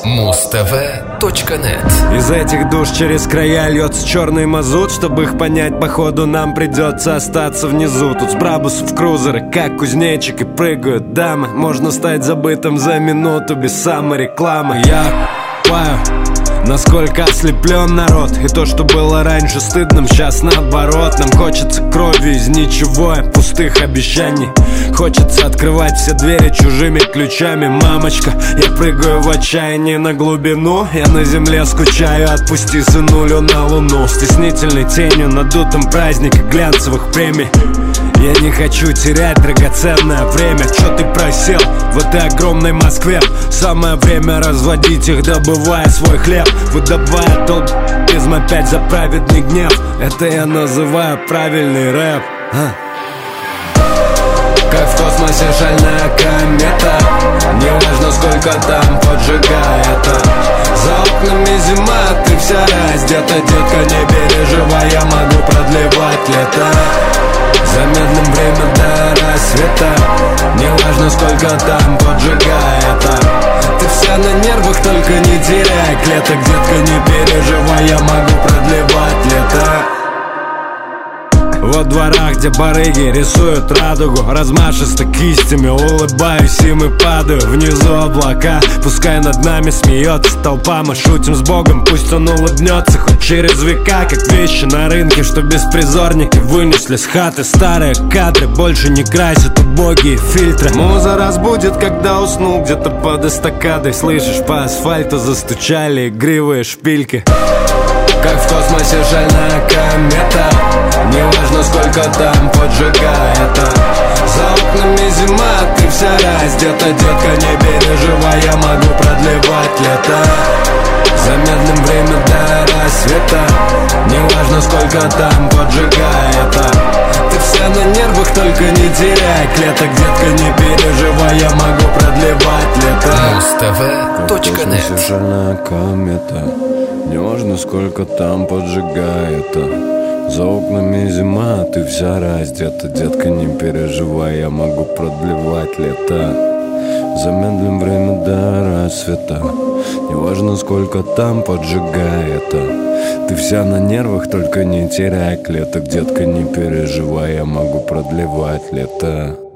Mustv.net. Из этих душ через края льется черный мазут. Чтобы их понять, походу нам придется остаться внизу. Тут с брабусов крузеры, как кузнечик, и прыгают дамы. Можно стать забытым за минуту без саморекламы. Я паю, насколько ослеплен народ. И то, что было раньше стыдным, сейчас наоборот. Нам хочется крови из ничего и пустых обещаний. Хочется открывать все двери чужими ключами. Мамочка, я прыгаю в отчаянии на глубину. Я на земле скучаю, отпусти сынулю на луну. Стеснительной тенью надутым праздник и глянцевых премий. Я не хочу терять драгоценное время. Чё ты просел в этой огромной Москве? Самое время разводить их, добывая свой хлеб. Выдавая толпизм опять за праведный гнев. Это я называю правильный рэп. Как в космосе шальная комета. Неважно, сколько там поджигает. За окнами зима, ты вся раздета. Детка, не переживай, я могу продлевать лето. Замедлим время до рассвета. Неважно, сколько там поджигает. Ты вся на нервах, только не теряй клеток. Детка, не переживай, я могу продлевать лето. Во дворах, где барыги рисуют радугу размашисто кистями, улыбаюсь им и падаю. Внизу облака, пускай над нами смеется толпа. Мы шутим с Богом, пусть он улыбнется хоть через века. Как вещи на рынке, что беспризорники вынесли с хаты. Старые кадры больше не красят убогие фильтры. Муза разбудит, когда уснул где-то под эстакадой. Слышишь, по асфальту застучали игривые шпильки. Как в космосе шальная комета. Неважно, сколько там поджигает. За окнами зима, ты вся раздета. Детка, не переживай, я могу продлевать лето. Замедлим время до рассвета. Неважно, сколько там поджигает. Ты вся на нервах, только не теряй клеток. Детка, не переживай, я могу продлевать лето. Mustv.net. Шальная комета. Неважно, сколько там поджигает. За окнами зима, ты вся раздета. Детка, не переживай, я могу продлевать лето. Замедлим время до рассвета. Неважно, сколько там поджигает. Ты вся на нервах, только не теряй клеток. Детка, не переживай, я могу продлевать лето.